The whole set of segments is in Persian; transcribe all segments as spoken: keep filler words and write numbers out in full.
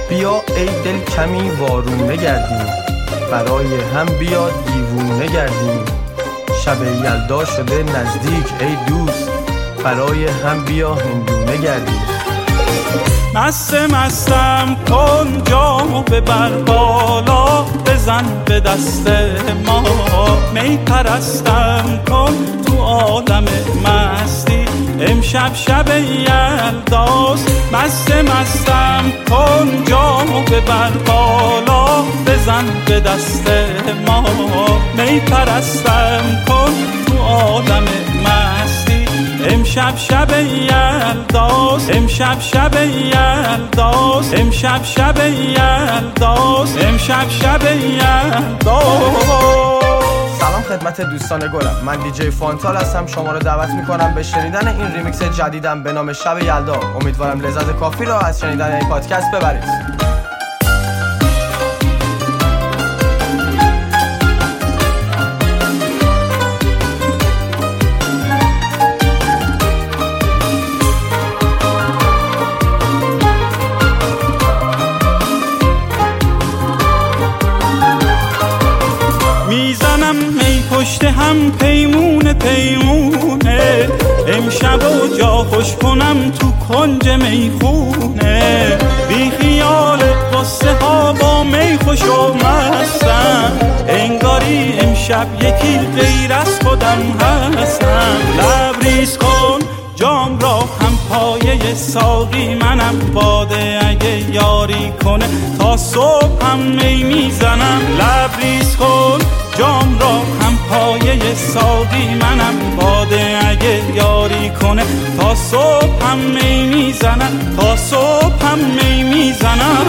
بیا ای دل کمی وارونه گردیم، برای هم بیا دیوونه گردیم. شب یلدا شده نزدیک ای دوست، برای هم بیا هندونه گردیم. مست مستم کن جامو ببر بالا، بزن به دست ما. می پرستم کن تو عالم مستی، امشب شب یلداست. مست مستم کن جامو ببر بالا، بزن به دست ما. می پرستم کن تو عالم مستی، امشب شب یلداست. امشب شب یلداست. امشب شب یلداست. امشب شب یلداست. سلام خدمت دوستان گلم، من دیجی فانتال هستم. شما رو دعوت میکنم به شنیدن این ریمیکس جدیدم به نام شب یلدا. امیدوارم لذت کافی را از شنیدن این پادکست ببرید. میزنم می پشت هم پیمونه پیمونه، امشب و جا خوش کنم تو کنج میخونه. بی خیال قصه ها با می خوش و مستم، انگاری امشب یکی غیر از خودم هستم. لبریز کن جام را هم پایه ساقی منم، باده اگه یاری کنه تا صبح هم می میزنم. لبریز کن جام را هم پایه ساقی منم، باده اگه یاری کنه تا صبح هم می میزنم. تا صبح هم می میزنم.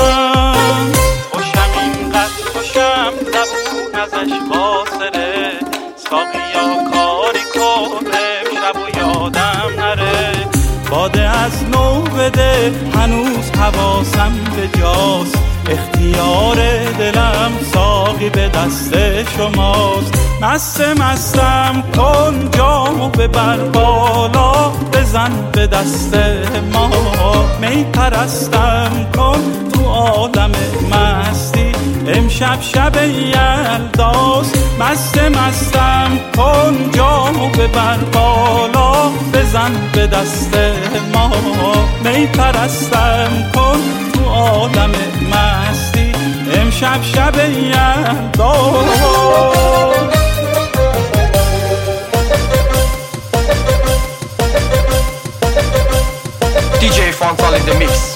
خوشم اینقدر خوشم زبون ازش فاصله، ساقیا کاری کنه شب و یادم نره. باده از نو بده هنوز حواسم به جاست، اختیار دلم ساقی به دست شماست. مست مستم کن جامو ببر بالا، بزن به دست ما. می پرستم کن تو عالم مستی، امشب شب یلداست. مست مستم کن جامو ببر بالا، بزن به دست ما. می پرستم کن تو عالم مستی، امشب شب یلداست. دیجی فانتال in the mix.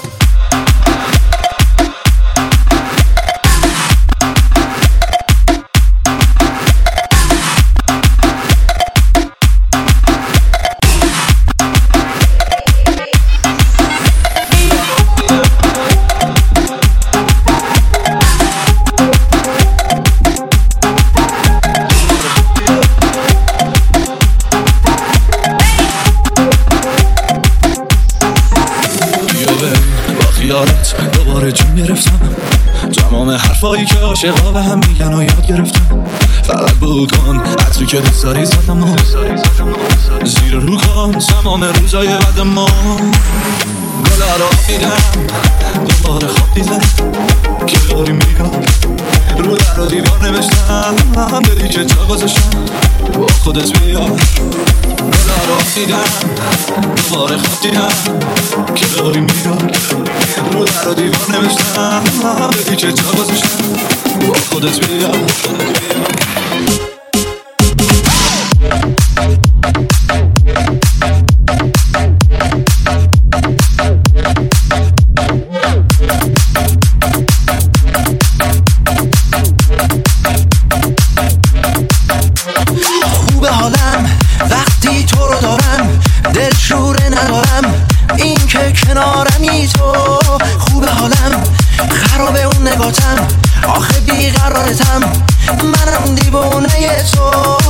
دوباره جون گرفتم، تمام حرفایی که عاشقا به هم میگن و یاد گرفتم. فقط بود کن عطری که دوست داری زدم و زیر رو کن تمام روزای بعد ما. گله را میدم دوباره خواب دیدم که داری میگم، رو در و دیوار نوشتم بدی که جا گذاشتم با خودت بیا. گله را میدم دوباره خواب دیدم که داری میگم، رو در و دیوار نوشتم بدی که جا گذاشتم با خودت بیا. خوبه حالم وقتی تو رو دارم، دلشوره ندارم این که کنارمی تو. خوبه حالم خرابه اون نگاتم، آخه بیقرارتم منم دیوونه تو.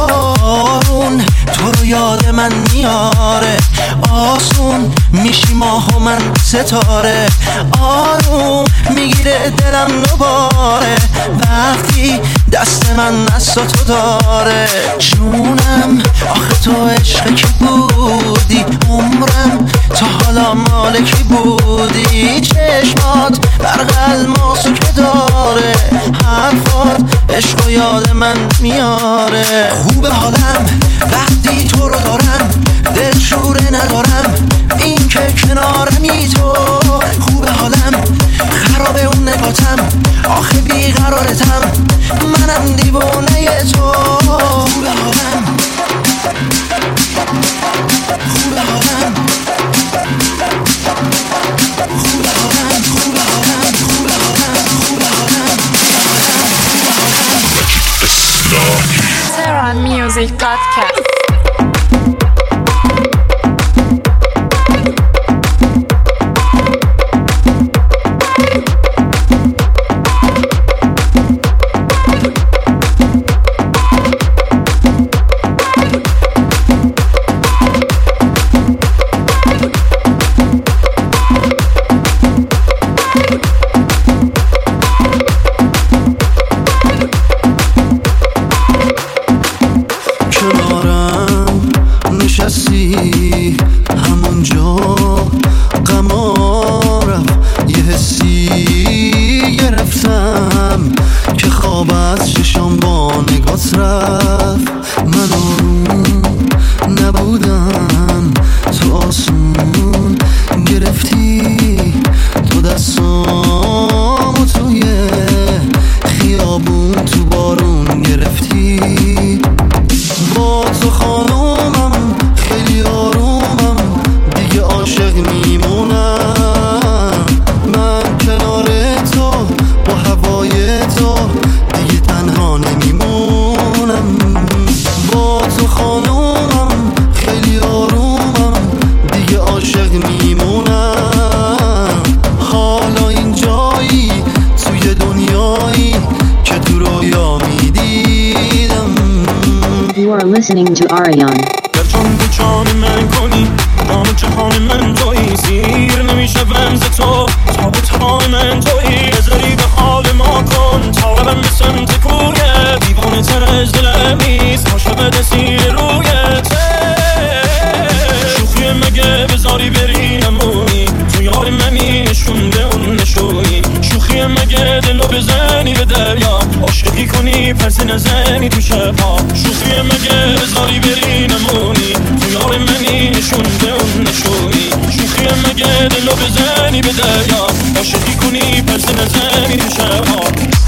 تو رو یاد من میاره، آسون میشی ماه و من ستاره. آروم میگیره دلم دوباره وقتی دست من دست تو داره. جونم آخه تو عشق کی بودی، عمرم تا حالا مال کی بودی. چشمات برق الماسو که داره، حرفات عشق و یاد من میاره. خوب حالم وقتی تو رو دارم، دل شوره ندارم این که کنارمی تو. خوب حالم خرابه اون نگاتم، آخه بیقرارتم منم دیوانه تو. خوب حالم خوب حالم خوب حالم خوب حالم خوب حالم خوب حالم Tehran Music Podcast. همونجا قمارم یه حسی گرفتم که خواب از چشام با نگات رفت. من آروم نبودم تو آسون گرفتی تو دستامو توی خیابون تو بارون گرفتی. با تو خانومم خیلی آرومم دیگه عاشق میمونم. من کنار تو با هوای تو دیگه تنها نمیمونم. با تو خانومم خیلی آرومم دیگه عاشق میمونم. حالا این جایی توی دنیایی که تو رویا میدیدم. You are listening to Arion. در چون تو جان من کنی جان جهان من تویی. سیر نمیشه ونز تو تا به تمام من تویی. بذاری به حال ما کن تا قلم به سمت کویه. دیوانه تر از دلم نیست عاشق دسیر رویته. شوخی مگه بذاری بری نمونی تو یار منی نشون به اون نشونی. شوخی مگه دلو بزنی به دریا عاشقی کنی پرس نزنی تو شبها. شوخی مگه بذاری بری نمونی تو یار منی نشون به اون نشونی. شوخی مگه دلو بزنی به دریا عاشقی کنی پرس نزنی تو شبها.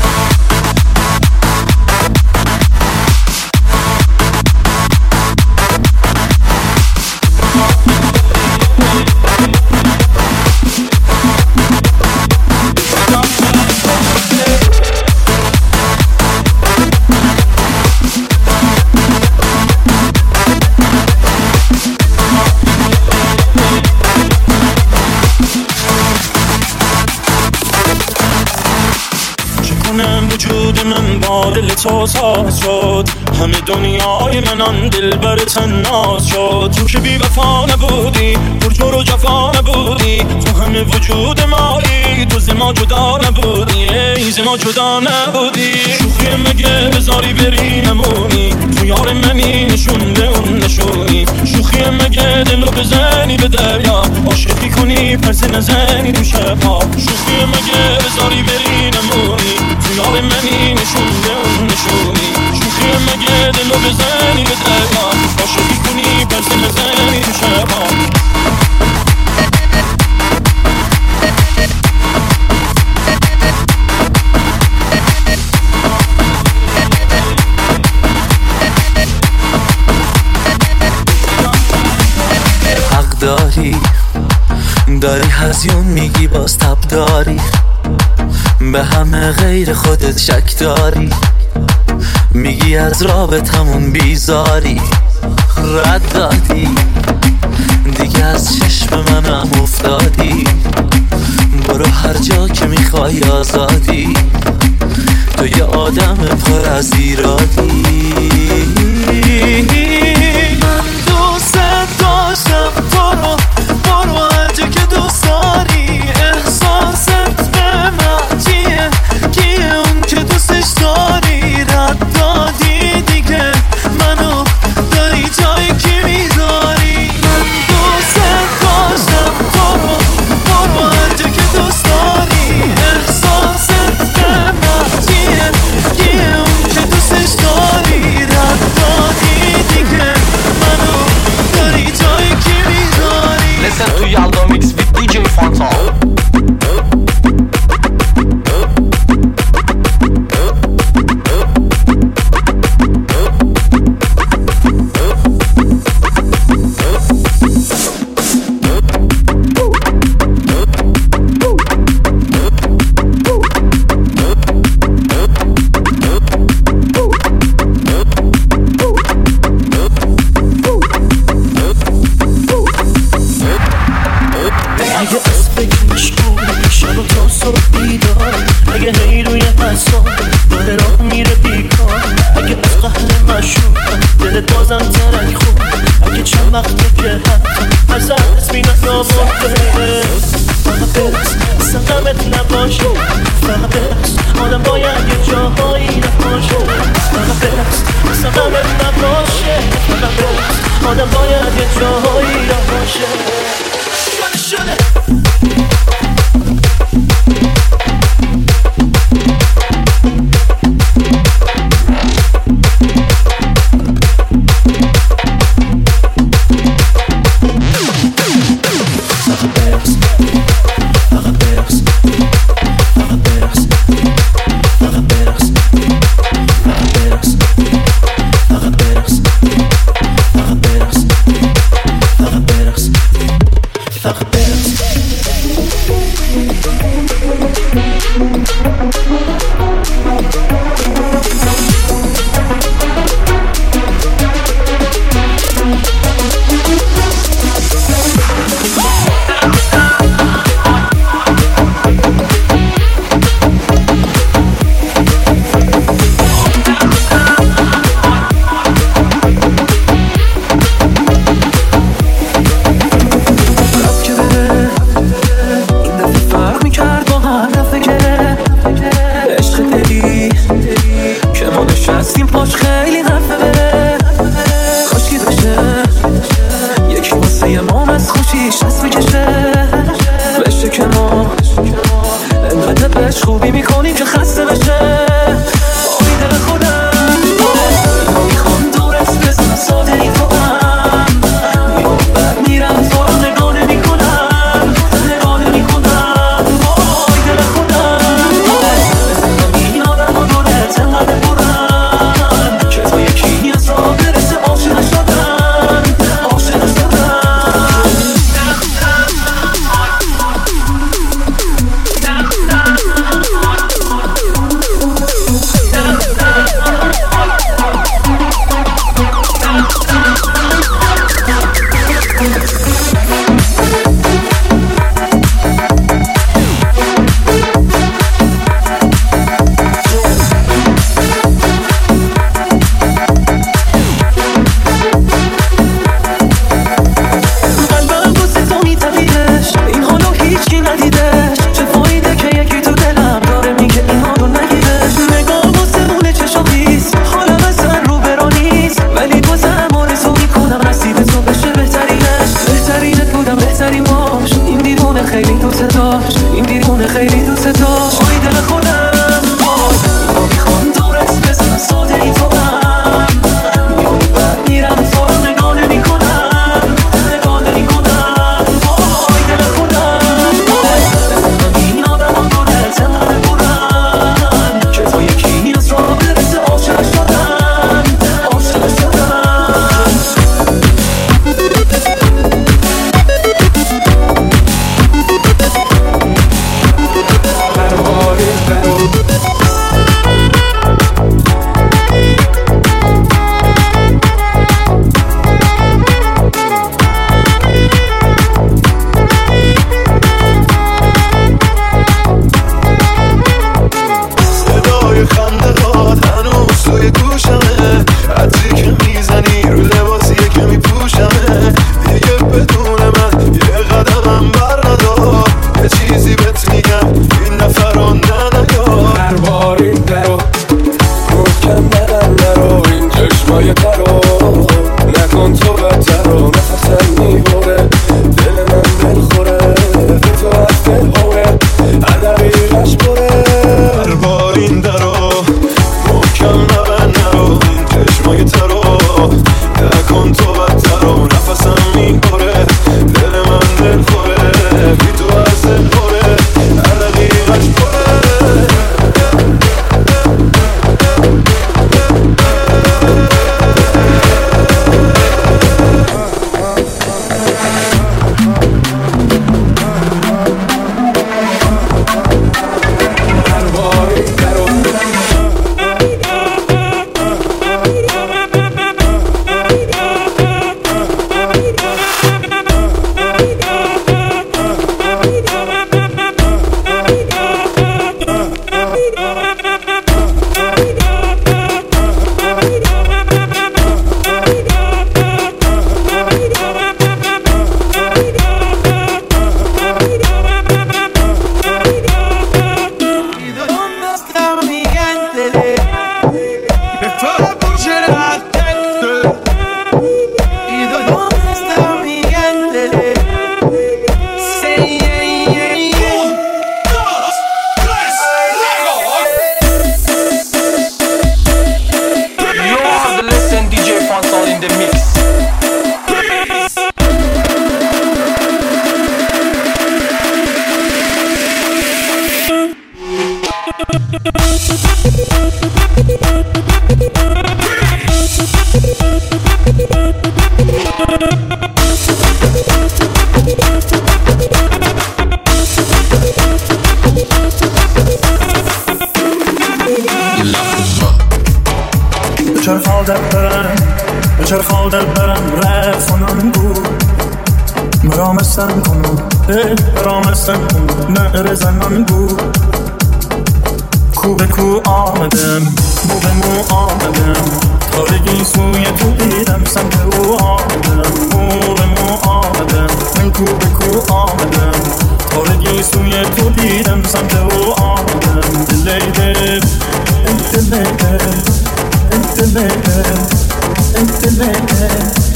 وجود من با دل تو ساز شد، همه دنیای من آن دل بر تناز شد. تو که بی وفا نبودی پر جور و جفا نبودی، تو همه وجود مایی تو ز ما جدا نبودی. ای ز ما جدا نبودی. شوخی مگه بذاری بری نمونی تو یار منی نشون به اون نشونی. شوخی مگه دلو بزنی به دریا عاشقی کنی پرس نزنی تو شبها. شوخی مگه بذاری بری نمونی تو یار منی نشون به اون نشونی. شوخی مگه دلو بزنی به دریا عاشقی کنی پرس نزنی تو شبها. داری داری هزیون میگی باز تب داری، به همه غیر خودت شک داری، میگی از رابطمون بیزاری. رد دادی دیگه از چشم منم افتادی، برو هر جا که میخوای آزادی. تو یه آدم پر از ایرادی. من دوست داشتم تو رو، برو هر جا که دوست داری. احساست به من چیه؟ کیه اون که دوستش داری؟ رد دادی دیگه منو، داری جای کی میذاری؟ من دوست داشتم تو رو، برو هر جا که دوست داری. احساست به من چیه؟ کیه اون که دوستش داری؟ رد دادی دیگه منو، داری جای کی میذاری؟ Listen to Yaldo Mix with دی جی Fanta. اگه از فکرش کنی شب و تا صبح بیدار، اگه هی روی حساب داره راه میره بیکار، اگه از قهر مشروب دلت بازم ترک خود، اگه چند وقته که حتی از دست بینت نابرده. فقط برس اصلا غمت نباشه، فقط برس آدم باید یه جاهایی نباشه. فقط برس اصلا غمت نباشه، فقط برس آدم باید یه جاهایی نباشه. شده شده خوبی میکنیم که خسته بشه. آی دل خودم میخوام دورت بزنم، ساده ای تو هم میام بر میرم تو رو نگاه نمی کنم، نگاه نمی کنم. آی دل خودم این آدم و دورت انقدر برم که تو یکی از را برسه عاشق شدم، عاشق شدم. خیلی دوست داشت این دیوونه، خیلی دوست داشت. آی دل خودم با میخوام دورت بزنم، ساده ای تو هم میام بر میرم تو رو نگاه نمی کنم، نگاه نمی کنم. آی دل خودم این آدم هم دورت انقدر برم که تو یکی از را برسه عاشق شدم، عاشق شدم. خالد برم بچر خالد برم رفنان بود مرامستم کنم مرامستم کنم نهر زنان بود کو به کو آمدم مو به مو آمدم تارگی سوی تو دیدم سمت او آمدم مو به مو آمدم من کو به کو آمدم تارگی سوی تو دیدم سمت او آمدم دلیده دلیده دلیده دلیده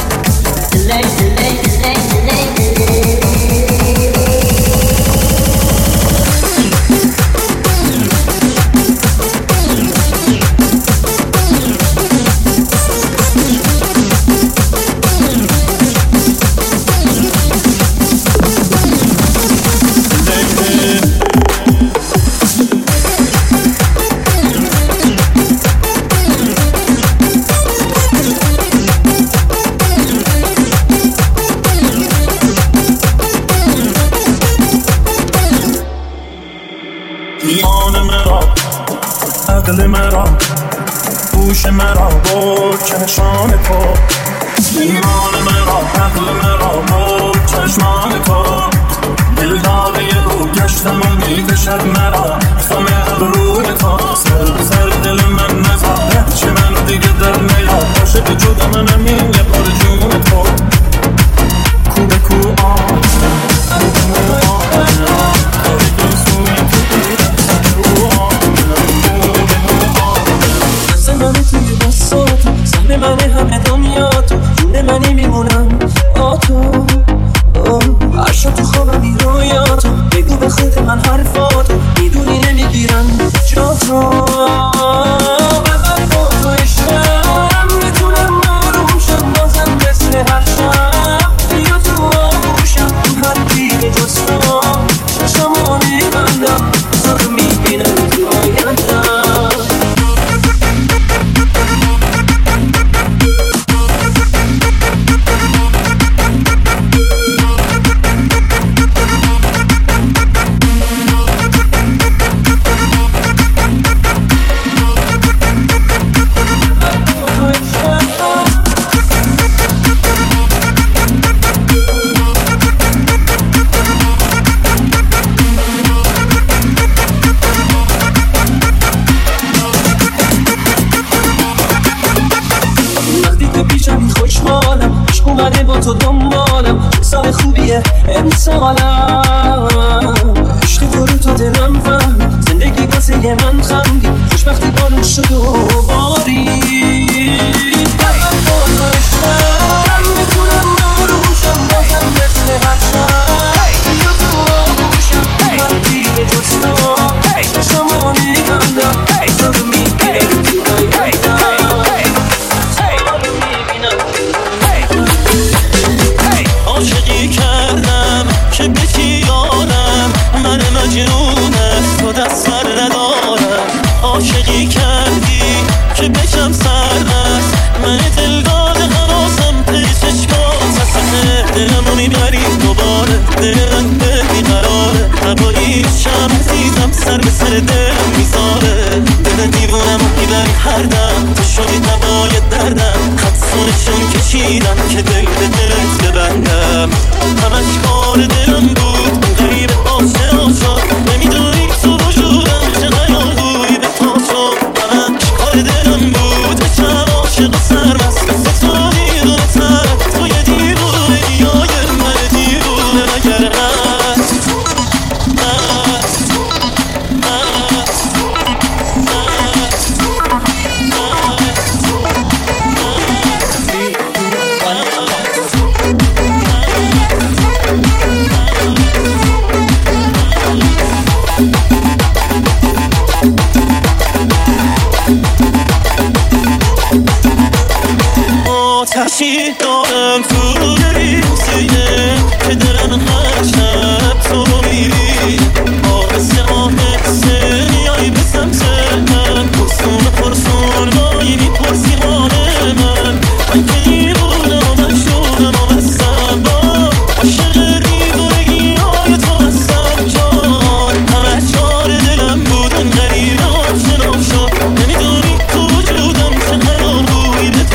عقل مرا گوش مرا با چشمان تو ایمان مرا عقل مرا با چشمان تو دل داده رو گشتم و میکشد مرا خم ابروی تو سر سر دل من نزاره چه من دیگه در نیاد عاشق جدا منم این یه بار جون تو کو به کو آمدم کو به مو آمدم تارگی سوی تو دیدم سمت رو آمدم منه توی دستاتو سهم منه همه دنیا تو جون منی میمونم آتو هر شب تو خوابم این رویاتو بگو به خود من حرفاتو میدونی نمیگیرم جا تو ببر با تو عشقم میتونم ناروشم بازم مثل هر شب بیا تو آغوشم تو هر دیگه جستم چشمو میبندم تو میبینم تو آیندم تو دنبالم حساب خوبیه امسالم عشق تو رو تا دلم فهم زندگی واسه یه من خمگی خوشبختی بارون شد و باری بقید با تو عشقم میتونم ناروشم بازم مثل هر شب بیا تو آغوشم من دیگه جستم چشمو میبندم تو رو میگیرم تو آیندم عاشقی کردم که بکی یارم من مجنونم تو دست سر ندارم عاشقی کردی که بکم سرمست من دلداده حراسم پی چشمات سخه دلمو میبری دوباره دل من به بیقراره هوایی شم عزیزم سر به سر دلم میذاره دل دیوونم میبری هر دم تو شدی دوای دردم خدسونشون کشیدم که دل به دلت ببندم همش کار دلم بود غریب آسه آشاد نمیدونی تو وجودم چه غیال بوی به تا شد همش کار دلم بود بچم عاشق و سرمست تو دیدونه تر تو یه دیوونه دیای من دیوونه مگر هست هست هست آتشی دارم تو دلی سینه که دلم هر شب تو میری آهسته آهسته میایی به سمت من پرسون پرسون وای میپرسی حال من من که دیوونم و مجنونم و مستم با عاشق دیوونگی های تو هستم جان همه چار دلم بودن غریب آشنا شد نمیدونی تو وجودم چه قرار بوی به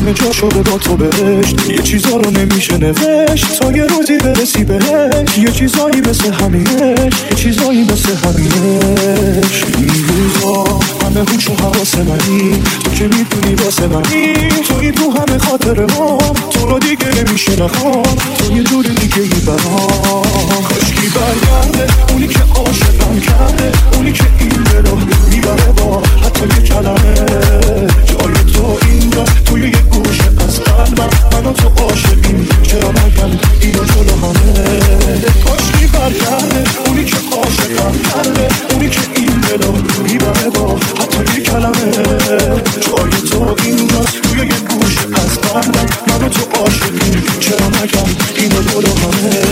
همه جا شده با تو بهشت. یه چیزا رو نمیشه نوشت تا یه روزی برسی بهش. یه چیزایی مثل همینش، یه چیزایی مثل همینش. این روزا همه هوش و حواس منی، تو که میدونی واسه منی. توی تو همه خاطر ما، تو رو دیگه نمیشه نخوام. تو یه جور دیگه ای برام. کاشکی برگرده اونی که عاشقم کرده، اونی که این دلو میبره با حتی یه کلمه. جای تو اینجا توی یه گوشه از قلبم، من و تو عاشقیم چرا نگم اینو جلو همه. کاشکی برگرده اونی که عاشقم کرده، اونی که این دلو میبره با حتی یه کلمه. جای تو اینجا توی یه گوشه از قلبم، من و تو عاشقیم چرا نگم اینو جلو همه.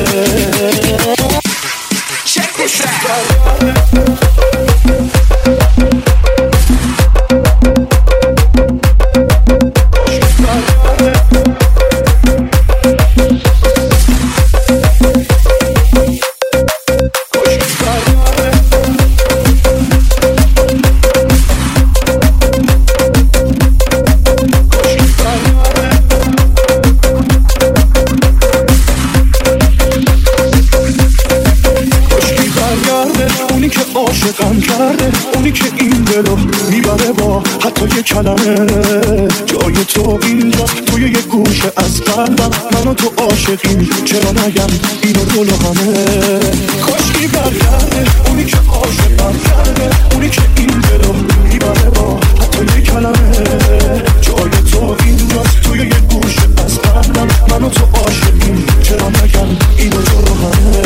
Check this out. کلمه. جای تو اینجا توی یه گوشه از قلبم، من و تو عاشقیم چرا نگم اینو دلو همه. کاشکی برگرده اونی که عاشقم کرده، اونی که این دلو میبره با حتی یه کلمه. جای تو اینجا توی یه گوشه از قلبم، من و تو عاشقیم چرا نگم اینو دلو همه.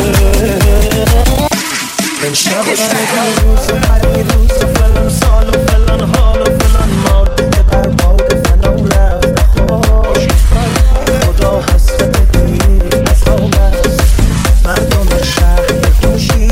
این شب هر روز هر روز فلان سال و فلان حال و فلان مار دیگه بر باد فلان لفت خواه. خدا حسرت دیری از خواب است مردم شهر بپوشی،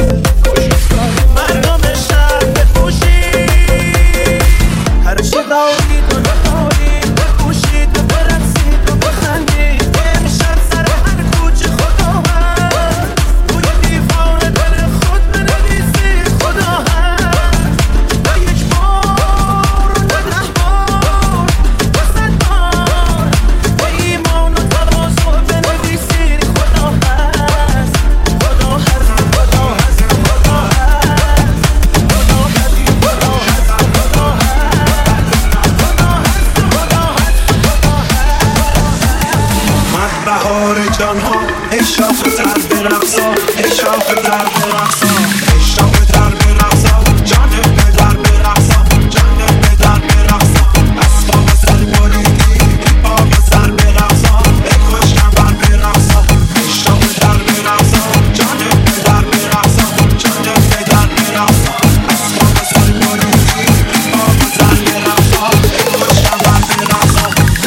مردم شهر بپوشی. هر چی دارید و ندارید بپوشید و برقصید و بخندید. امشب سر هر کوچه خدا هست، روی دیوار دل خود بنویسید خدا هست. و یک بار و ده بار و صد بار به ایمان و تواضع بنویسید خدا هست، خدا هست، خدا هست، خدا هست، خدا هست، خدا هست، خدا هست. بهار جانها ای شاخ در برقصا، ای شاخ در برقصا، ای شاخ در برقصا. جان پدر برقصا، جان پدر برقصا. اسباب سر بریدی آب سر برقصا، ای خوشگم بر برقصا. ای شاخ در برقصا، جان پدر برقصا، جان پدر برقصا. اسباب سر بریدی آب سر برقصا، ای خوشگم بر برقصا.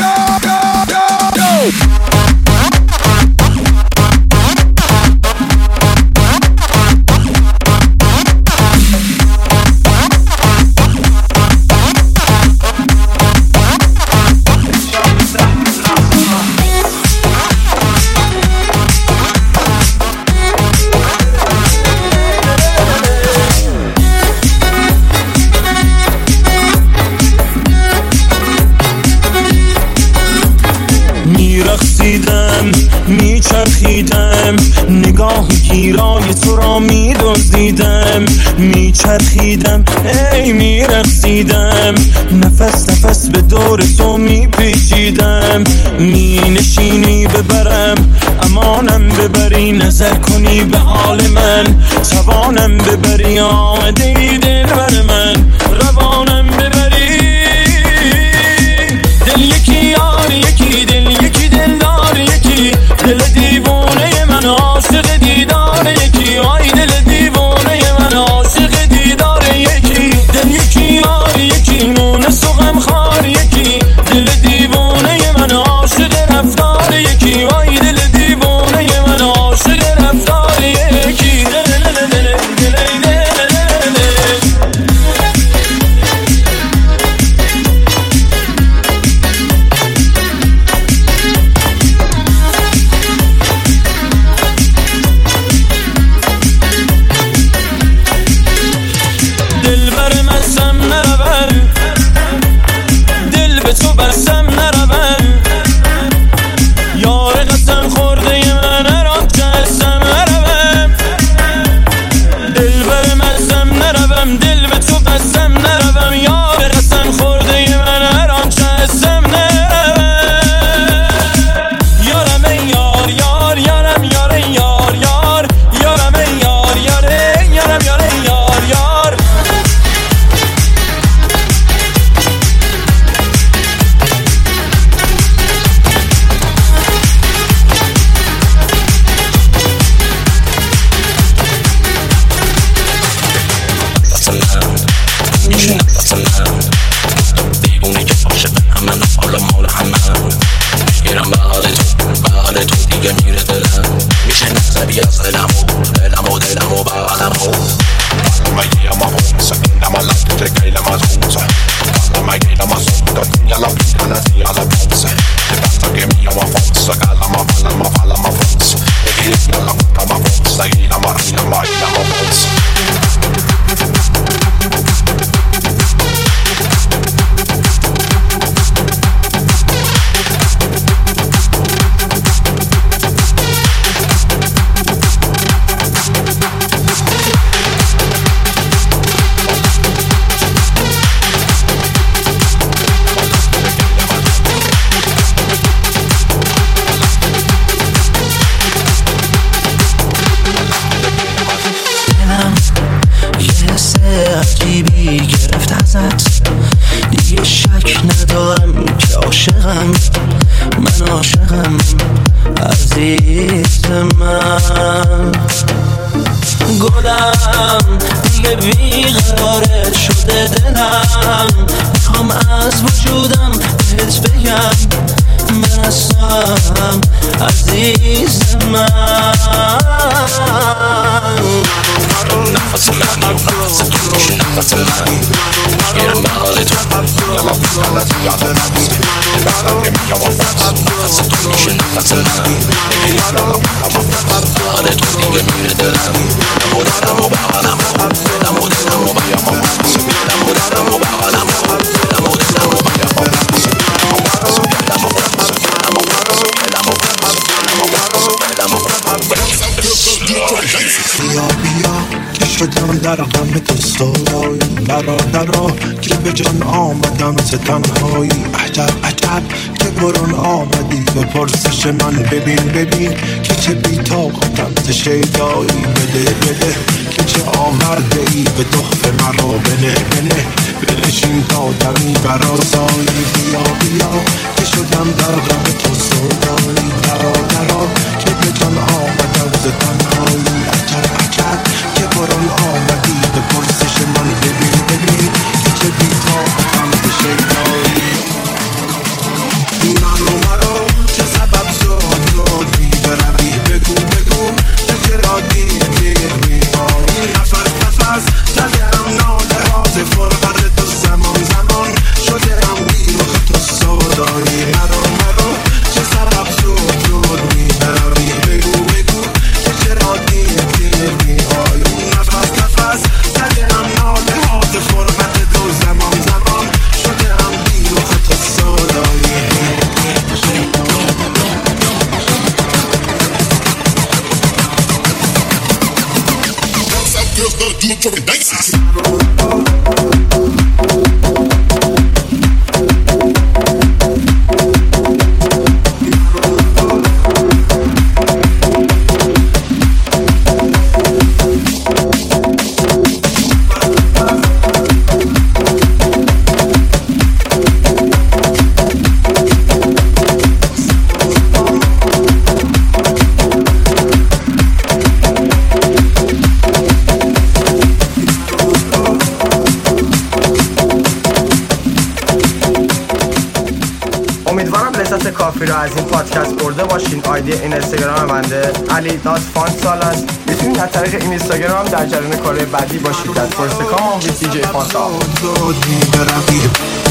میرقصیدم میچرخیدم، نگاه گیرای تو را میدزدیدم. میچرخیدم ای میرقصیدم، نفس نفس به دور تو میپیچیدم. مینشینی ببرم امانم ببری، نظر کنی به حال من توانم ببری. آمده ای دل بر من روانم ببری. دل یکی یار یکی دل یکی دل دار یکی، دل دیوانه من عاشق دیدار یکی. آی دل دیوانه من عاشق دیدار یکی. دل یکی یار یکی مونس و غمخوار یکی، دل دیوانه من عاشق رفتار یکی. آی دل دیوانه من عاشق رفتار یکی. دل دل دل دل دل دل دل. بی از دلمو دلمو دلمو بغلمو مگه اما فونسا اینم الان که گیلم از خونسا مگه گیلم از خونسا یلا بیتن از یلا فونسا بسا که میام فونسا گلم فلم فلم فونسا بگیر یلا کم فونسا گیلم رینم رینم فونسا عجیبی گرفت ازت دیگه شک ندارم که عاشقم من عاشقم عزیز من گلم دیگه بیقرارت شده دلم میخوام از وجودم بهت بگم من هستم عزیز من نفس من نفس تو میشه نفس من میرم حال تو یلا بیتن از یاد نفس بسا که میام نفس تو میشه نفس من حال تو دیگه میره دلم دلمو دلمو بغلمو دلمو دلمو بیامو دلمو دلمو بغلمو دلمو دلمو بیامو بیا بیا که شدم در غم تو سودایی درا درا که به جان آمدم ز تنهایی عجب عجب که برون آمدی به پرسش من ببین ببین که چه بی طاقتم ز شیدایی بده بده که چه آورده ای به دخت مرا بنه بنه بنشین تا دمی برا سایی بیا بیا که شدم در غم تو سودایی درا درا که به جان آمدم ز تنهایی عجب عجب که برون آمدی به پرسش من ببین ببین که چه بی طاقتم ز شیدایی منو مرا چه سبب شد بی بروی بگو بگو که چرا دیر دیر میایی نفس نفس زدم ناله ها ز فرقت تو زمان زمان شدم بی رخ تو سودایی مرا مرا چه سبب شد بی بروی بگو بگو که چرا دیر دیر میایی نفس نفس زدم ناله ها ز فرقت تو زمان زمان شدم بی رخ تو سودایی Girls gotta do it for the nights. امیدوارم لذت کافی رو از این پادکست برده باشین. آیدی این اینستاگرام منده علی دات فان سال است. میتونید از طریق این اینستاگرام در جریان کارهای بعدی باشید. از پرستکام هم ویت دی جی فان سال.